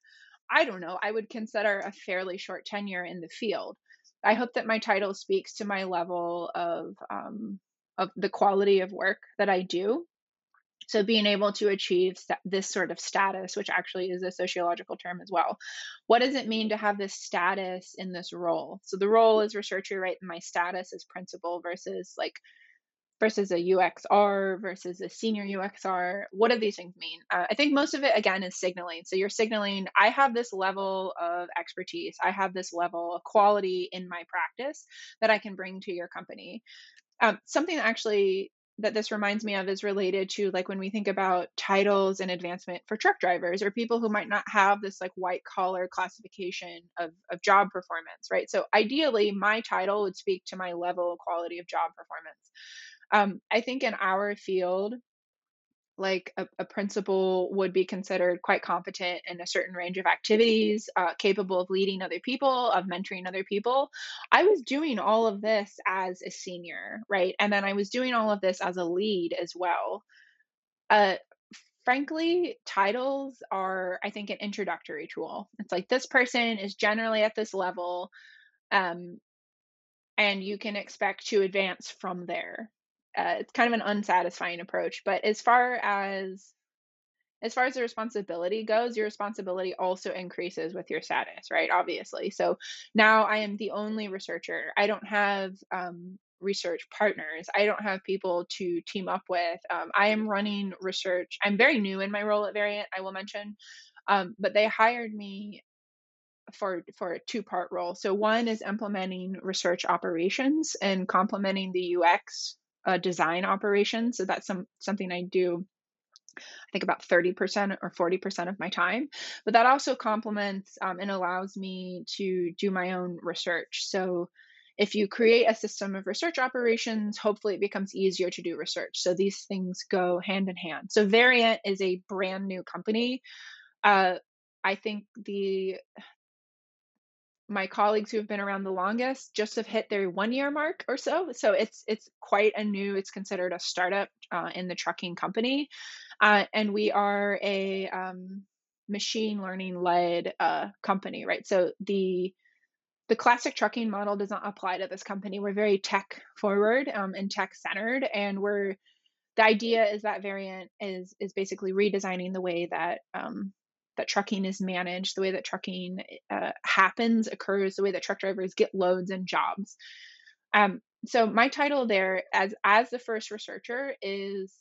I don't know, I would consider a fairly short tenure in the field. I hope that my title speaks to my level of um, of the quality of work that I do. So being able to achieve sta- this sort of status, which actually is a sociological term as well. What does it mean to have this status in this role? So the role is researcher, right? And my status is principal versus like versus a U X R versus a senior U X R. What do these things mean? Uh, I think most of it, again, is signaling. So you're signaling, I have this level of expertise, I have this level of quality in my practice that I can bring to your company. Um, something that actually that this reminds me of is related to like when we think about titles and advancement for truck drivers or people who might not have this like white collar classification of, of job performance, right? So ideally, my title would speak to my level of quality of job performance. Um, I think in our field, like a, a principal would be considered quite competent in a certain range of activities, uh, capable of leading other people, of mentoring other people. I was doing all of this as a senior, right? And then I was doing all of this as a lead as well. Uh, Frankly, titles are, I think, an introductory tool. It's like this person is generally at this level, um, and you can expect to advance from there. Uh, it's kind of an unsatisfying approach, but as far as as far as the responsibility goes, your responsibility also increases with your status, right? Obviously. So now I am the only researcher. I don't have um, research partners. I don't have people to team up with. Um, I am running research. I'm very new in my role at Variant, I will mention, um, but they hired me for for a two part role. So one is implementing research operations and complementing the U X uh, design operations. So that's some something I do I think about thirty percent or forty percent of my time. But that also complements um, and allows me to do my own research. So if you create a system of research operations, hopefully it becomes easier to do research. So these things go hand in hand. So Variant is a brand new company. Uh, I think the my colleagues who have been around the longest just have hit their one year mark or so. So it's it's quite a new. It's considered a startup uh, in the trucking company, uh, and we are a um, machine learning led uh, company, right? So the the classic trucking model does not apply to this company. We're very tech forward um, and tech centered, and we're the idea is that Variant is is basically redesigning the way that um, that trucking is managed, the way that trucking uh, happens, occurs, the way that truck drivers get loads and jobs. Um, so my title there, as as the first researcher, is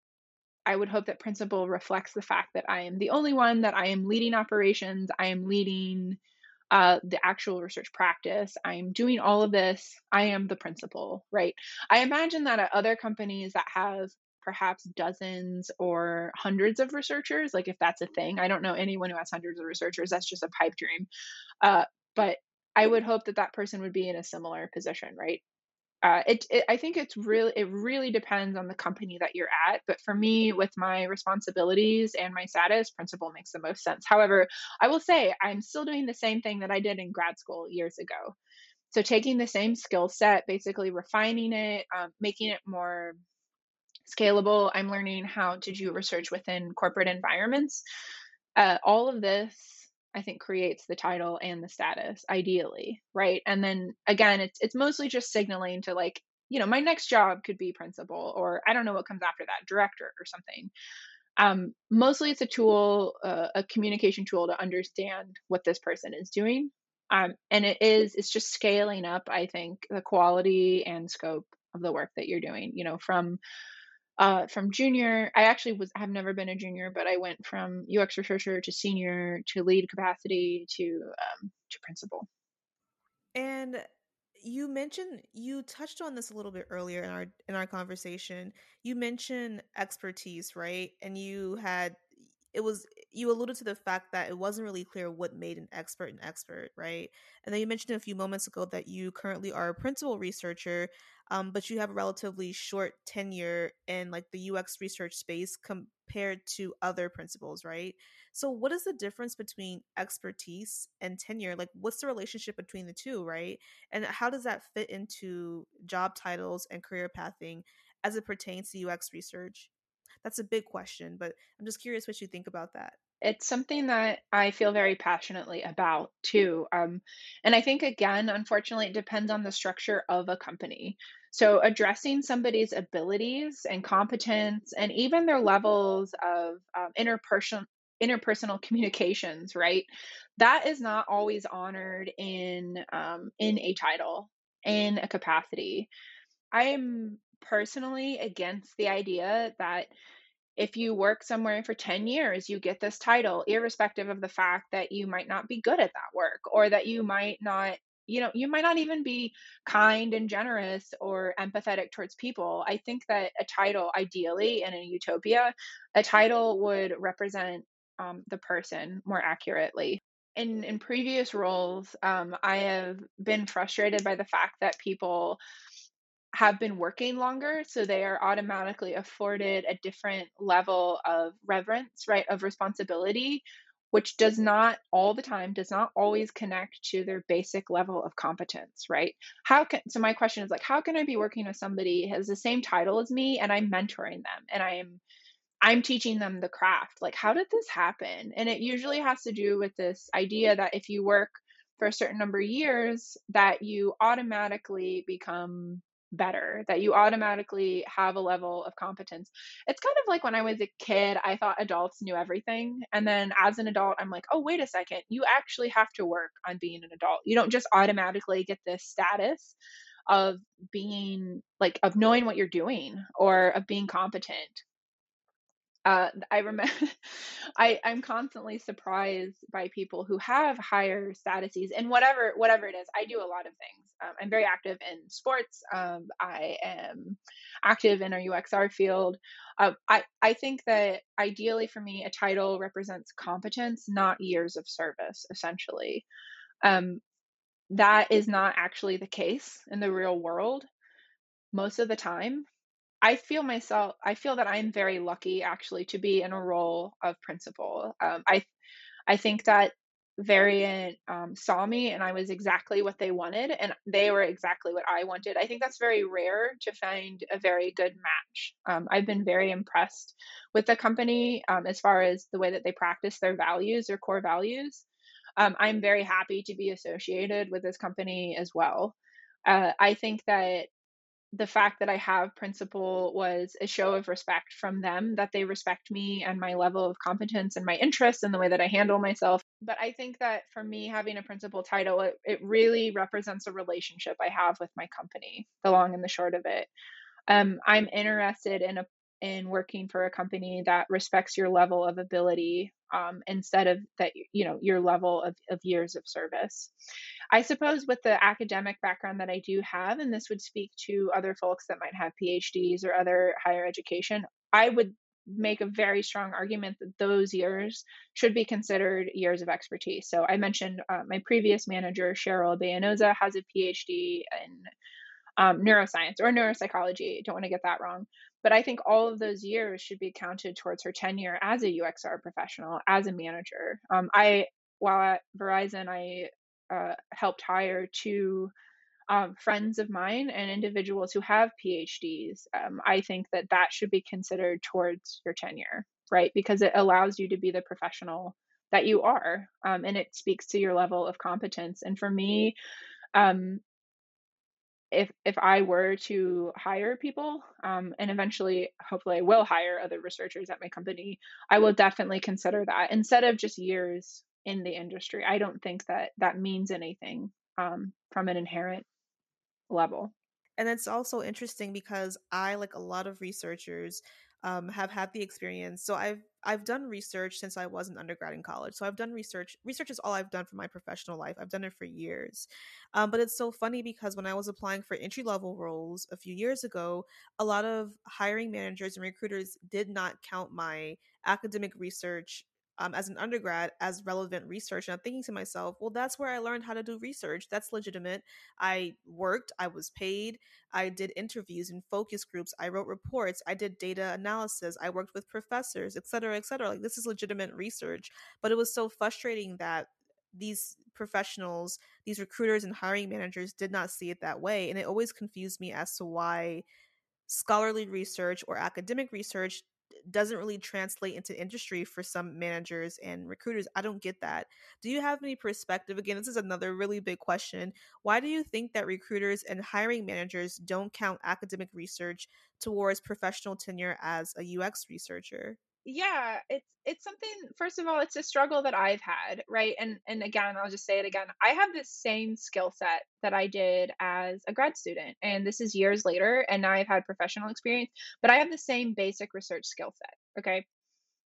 I would hope that principal reflects the fact that I am the only one, that I am leading operations, I am leading uh, the actual research practice. I'm doing all of this. I am the principal, right? I imagine that at other companies that have perhaps dozens or hundreds of researchers, like if that's a thing, I don't know anyone who has hundreds of researchers. That's just a pipe dream. Uh, but I would hope that that person would be in a similar position, right? Uh, it, it, I think it's really, it really depends on the company that you're at. But for me, with my responsibilities and my status, principal makes the most sense. However, I will say I'm still doing the same thing that I did in grad school years ago. So taking the same skill set, basically refining it, um, making it more scalable. I'm learning how to do research within corporate environments. Uh, all of this, I think, creates the title and the status, ideally, right? And then again, it's it's mostly just signaling to like, you know, my next job could be principal, or I don't know what comes after that, director or something. Um, mostly, it's a tool, uh, a communication tool to understand what this person is doing. Um, and it is, it's just scaling up, I think, the quality and scope of the work that you're doing. You know, from uh, from junior, I actually was have never been a junior, but I went from U X researcher to senior to lead capacity to um, to principal. And you mentioned you touched on this a little bit earlier in our in our conversation. You mentioned expertise, right? And you had it was you alluded to the fact that it wasn't really clear what made an expert an expert, right? And then you mentioned a few moments ago that you currently are a principal researcher, um, but you have a relatively short tenure in like the U X research space compared to other principals, right? So what is the difference between expertise and tenure? Like what's the relationship between the two, right? And how does that fit into job titles and career pathing as it pertains to U X research? That's a big question, but I'm just curious what you think about that. It's something that I feel very passionately about too. Um, and I think, again, unfortunately, it depends on the structure of a company. So, addressing somebody's abilities and competence and even their levels of um, interpersonal interpersonal communications, right? That is not always honored in um, in a title, in a capacity. I am personally against the idea that if you work somewhere for ten years, you get this title, irrespective of the fact that you might not be good at that work or that you might not, you know, you might not even be kind and generous or empathetic towards people. I think that a title, ideally in a utopia, a title would represent um, the person more accurately. In in previous roles, um, I have been frustrated by the fact that people have been working longer, so they are automatically afforded a different level of reverence, right, of responsibility, which does not all the time, does not always connect to their basic level of competence, right? How can so my question is like, how can I be working with somebody who has the same title as me and I'm mentoring them and I am I'm teaching them the craft. Like, how did this happen? And it usually has to do with this idea that if you work for a certain number of years, that you automatically become better, that you automatically have a level of competence. It's kind of like when I was a kid, I thought adults knew everything. And then as an adult, I'm like, oh, wait a second, you actually have to work on being an adult. You don't just automatically get this status of being like, of knowing what you're doing or of being competent. Uh, I remember I I'm constantly surprised by people who have higher statuses and whatever whatever it is. I do a lot of things. Um, I'm very active in sports. Um, I am active in our U X R field. Uh, I I think that ideally for me, a title represents competence, not years of service. Essentially, um, that is not actually the case in the real world most of the time. I feel myself I feel that I'm very lucky actually to be in a role of principal. Um, I I think that Variant um, saw me and I was exactly what they wanted and they were exactly what I wanted. I think that's very rare to find a very good match. Um, I've been very impressed with the company um, as far as the way that they practice their values, their core values. Um, I'm very happy to be associated with this company as well. Uh, I think that the fact that I have principal was a show of respect from them, that they respect me and my level of competence and my interests and the way that I handle myself. But I think that for me, having a principal title, it, it really represents a relationship I have with my company, the long and the short of it. Um, I'm interested in a in working for a company that respects your level of ability um, instead of that you know your level of, of years of service. I suppose with the academic background that I do have, and this would speak to other folks that might have PhDs or other higher education, I would make a very strong argument that those years should be considered years of expertise. So I mentioned uh, my previous manager, Cheryl Bayanoza, has a PhD in um, neuroscience or neuropsychology. Don't want to get that wrong. But I think all of those years should be counted towards her tenure as a U X R professional, as a manager. Um, I, while at Verizon, I uh, helped hire two um, friends of mine and individuals who have PhDs. Um, I think that that should be considered towards your tenure, right? Because it allows you to be the professional that you are, um, and it speaks to your level of competence. And for me, um, if if I were to hire people, um, and eventually, hopefully, I will hire other researchers at my company, I will definitely consider that instead of just years in the industry. I don't think that that means anything um, from an inherent level. And it's also interesting because I, like a lot of researchers, um, have had the experience. So I've I've done research since I was an undergrad in college. So I've done research. Research is all I've done for my professional life. I've done it for years. Um, but it's so funny because when I was applying for entry level roles a few years ago, a lot of hiring managers and recruiters did not count my academic research um, as an undergrad as relevant research. And I'm thinking to myself, well, that's where I learned how to do research. That's legitimate. I worked, I was paid, I did interviews and focus groups, I wrote reports, I did data analysis, I worked with professors, et cetera, et cetera. Like this is legitimate research. But it was so frustrating that these professionals, these recruiters and hiring managers did not see it that way. And it always confused me as to why scholarly research or academic research doesn't really translate into industry for some managers and recruiters. I don't get that. Do you have any perspective? Again, this is another really big question. Why do you think that recruiters and hiring managers don't count academic research towards professional tenure as a U X researcher? Yeah, it's it's something, first of all, it's a struggle that I've had, right? And and again, I'll just say it again. I have this same skill set that I did as a grad student, and this is years later, and now I've had professional experience, but I have the same basic research skill set, okay?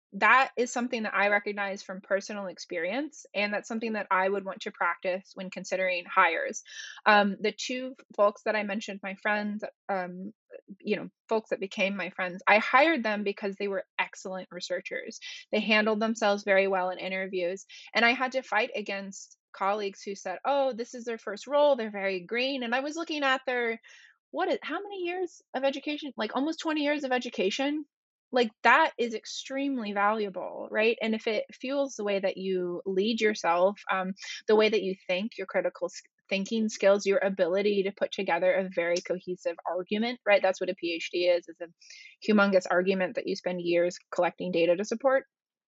that is something that I recognize from personal experience, and that's something that I would want to practice when considering hires. Um, the two folks that I mentioned, my friends, um, you know, folks that became my friends, I hired them because they were excellent researchers. They handled themselves very well in interviews, and I had to fight against colleagues who said, "Oh, this is their first role, they're very green." And I was looking at their what is how many years of education? Like almost twenty years of education. Like that is extremely valuable, right? And if it fuels the way that you lead yourself, um, the way that you think, your critical s- thinking skills, your ability to put together a very cohesive argument, right? That's what a PhD is, is a humongous argument that you spend years collecting data to support.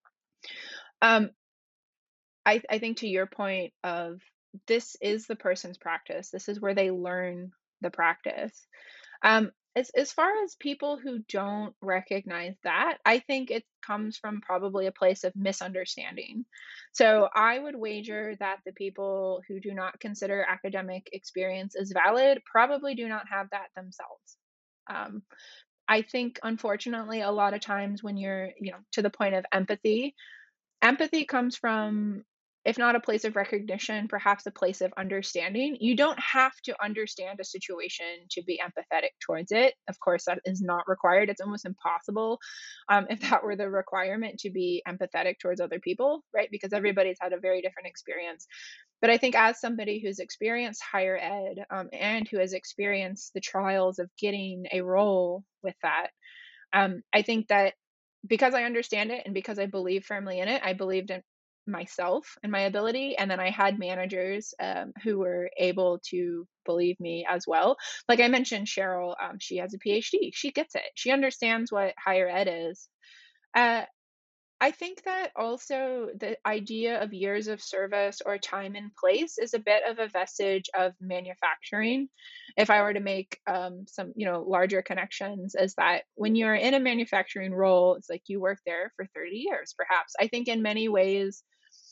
Um, I, I think to your point of this is the person's practice. This is where they learn the practice. Um, as as far as people who don't recognize that, I think it comes from probably a place of misunderstanding. So I would wager that the people who do not consider academic experience as valid probably do not have that themselves. Um, I think, unfortunately, a lot of times when you're, you know, to the point of empathy, empathy comes from, if not a place of recognition, perhaps a place of understanding. You don't have to understand a situation to be empathetic towards it. Of course, that is not required. It's almost impossible, um, if that were the requirement, to be empathetic towards other people, right? Because everybody's had a very different experience. But I think as somebody who's experienced higher ed, um, and who has experienced the trials of getting a role with that, um, I think that because I understand it and because I believe firmly in it, I believed in myself and my ability. And then I had managers, um, who were able to believe me as well. Like I mentioned, Cheryl, um, she has a PhD. She gets it. She understands what higher ed is. Uh, I think that also the idea of years of service or time in place is a bit of a vestige of manufacturing. If I were to make, um, some, you know, larger connections, is that when you're in a manufacturing role, it's like you work there for thirty years, perhaps. I think in many ways,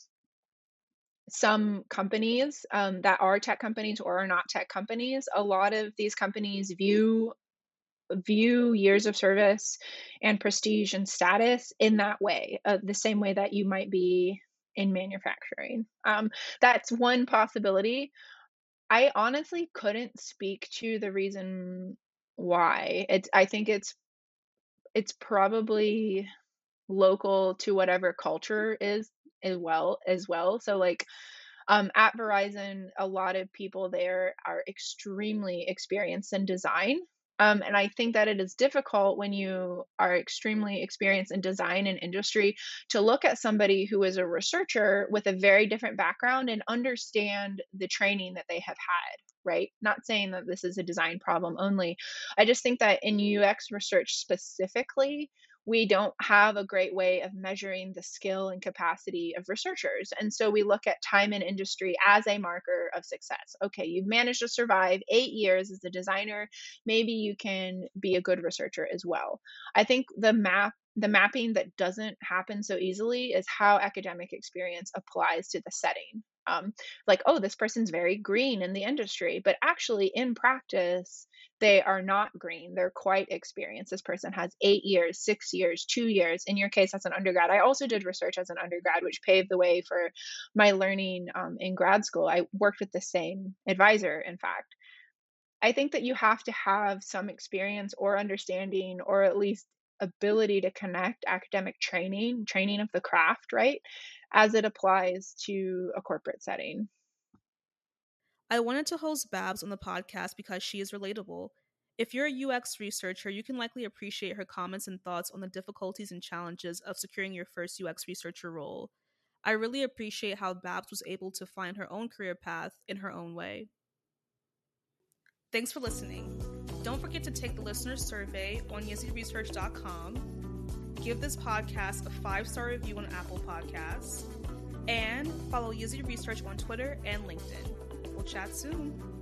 some companies, um, that are tech companies or are not tech companies, a lot of these companies view view years of service and prestige and status in that way, uh, the same way that you might be in manufacturing. Um, that's one possibility. I honestly couldn't speak to the reason why. It's I think it's it's probably local to whatever culture is as well as well. So like um, at Verizon, a lot of people there are extremely experienced in design. Um, and I think that it is difficult when you are extremely experienced in design and industry to look at somebody who is a researcher with a very different background and understand the training that they have had, right? Not saying that this is a design problem only. I just think that in U X research specifically, we don't have a great way of measuring the skill and capacity of researchers. And so we look at time in industry as a marker of success. Okay, you've managed to survive eight years as a designer. Maybe you can be a good researcher as well. I think the map the mapping that doesn't happen so easily is how academic experience applies to the setting. Um, like, oh, this person's very green in the industry, but actually in practice, they are not green. They're quite experienced. This person has eight years, six years, two years. In your case, as an undergrad, I also did research as an undergrad, which paved the way for my learning, um, in grad school. I worked with the same advisor, in fact. I think that you have to have some experience or understanding, or at least ability to connect academic training, training of the craft, right, as it applies to a corporate setting. I wanted to host Babs on the podcast because she is relatable. If you're a U X researcher, you can likely appreciate her comments and thoughts on the difficulties and challenges of securing your first U X researcher role. I really appreciate how Babs was able to find her own career path in her own way. Thanks for listening. Don't forget to take the listener survey on yizzy research dot com. Give this podcast a five-star review on Apple Podcasts. And follow Yizzy Research on Twitter and LinkedIn. We'll chat soon.